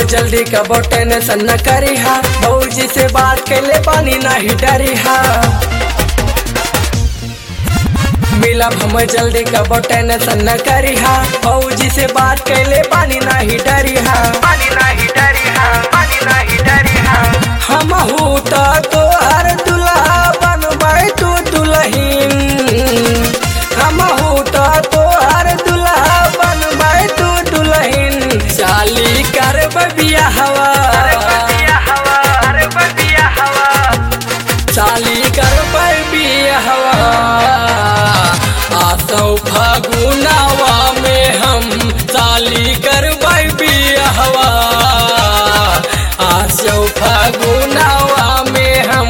जल्दी कबो टेंशन न करिहा, भौजी से बात कैले पानी नहीं डरिहा। मिलब हम जल्दी कबो टेंशन न करिहा, भौजी से बात कैले पानी नहीं डरिहा। पानी नहीं डरिहा, पानी नहीं डरिहा। हमहू तो तोहर दुल्हा बनबै तू दुल्हीन, हमहू तो तोहर दुल्हा बनबै तू दुल्हीन। साली करब बियाहवा, साली करब बियाहवा। आसौ फागुनवा में हम साली करब बियाहवा, आसौ फागुनवा में हम।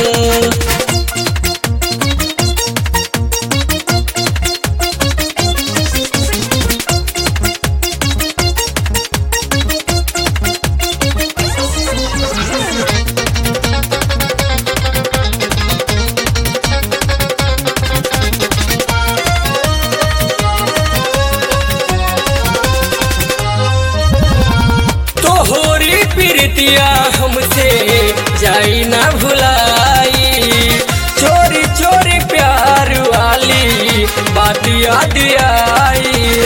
प्रीतिया हमसे जाई ना भुलाई, चोरी चोरी प्यार वाली बात याद आई।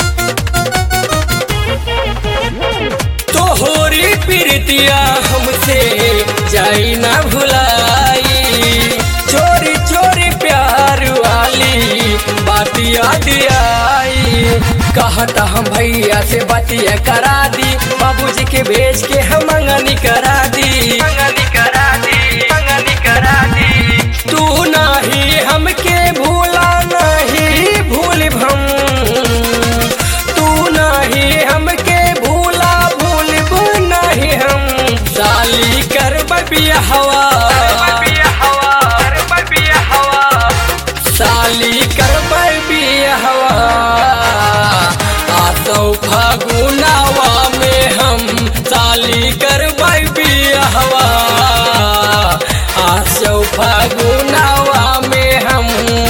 तोहरी प्रीतिया हमसे जाई ना भुलाई, चोरी चोरी प्यार वाली बात याद आई। कहता हम भैया से बतिया करा दी, बाबूजी के भेज के हम मंगनी करा दी, मंगनी करा दी, मंगनी करा दी। तू नहीं हमके भूला नहीं भूलब हम, तू नहीं हमके भूला भूलब नहीं हम। साली करब बियाहवा, साली करब बियाहवा। आसौ फागुनवा में हम साली करब बियाहवा, आसौ फागुनवा में हम।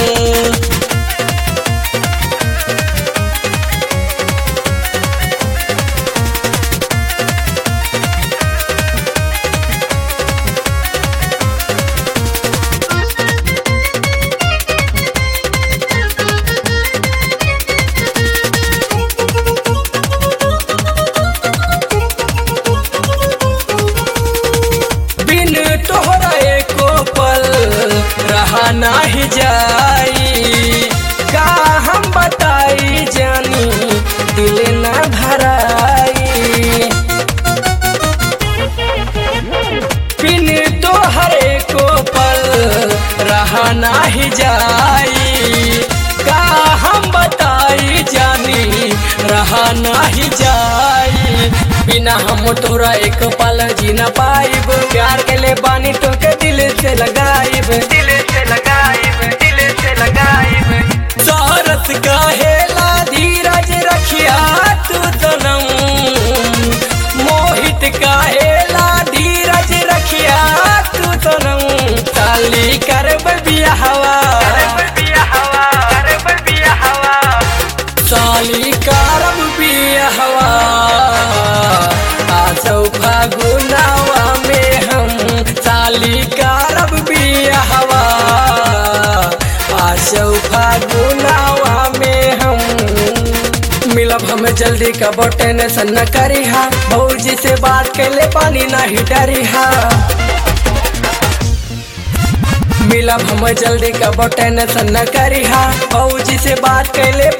तोहरा एको पल रहा नहीं जाई, का हम बताई जानी दिल न भराई। बिन तोहर एको पल रहा नहीं जाई, का हम बताई जानी रहा नहीं जाई। बिना हम तोरा एक पल जी न पाइब, प्यार के ले बानी तो के दिल से लगाइब, दिल से लगाइब, दिल से लगाइब। सारस कहेला धीरज रखिया तू सनम, मोहित कहेला धीरज रखिया तू सनम। साली करब बियाहवा, साली करब बियाहवा। आसौ फागुनवा में हम साली करब बियाहवा, आसौ फागुनवा में हम। मिलब हम जल्दी कबो टेंशन न करिहा, भौजी से बात कैले पानी नहीं डरिहा। मिलब हम जल्दी कबो टेंशन न करिहा, भौजी से बात कैले